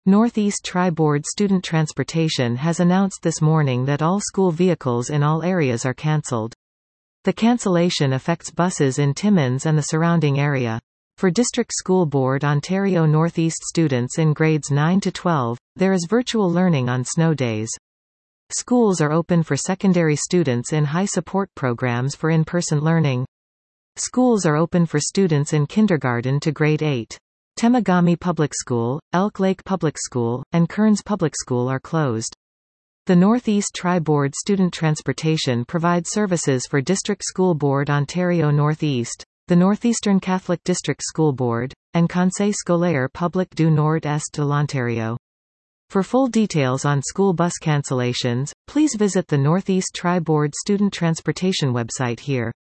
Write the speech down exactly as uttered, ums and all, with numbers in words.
Northeast Tri-Board Student Transportation has announced this morning that all school vehicles in all areas are cancelled. The cancellation affects buses in Timmins and the surrounding area. For District School Board Ontario Northeast students in grades nine to twelve, there is virtual learning on snow days. Schools are open for secondary students in high support programs for in-person learning. Schools are open for students in kindergarten to grade eight. Temagami Public School, Elk Lake Public School, and Kearns Public School are closed. The Northeast Tri-Board Student Transportation provides services for District School Board Ontario Northeast, the Northeastern Catholic District School Board, and Conseil scolaire public du Nord-Est de l'Ontario. For full details on school bus cancellations, please visit the Northeast Tri-Board Student Transportation website here.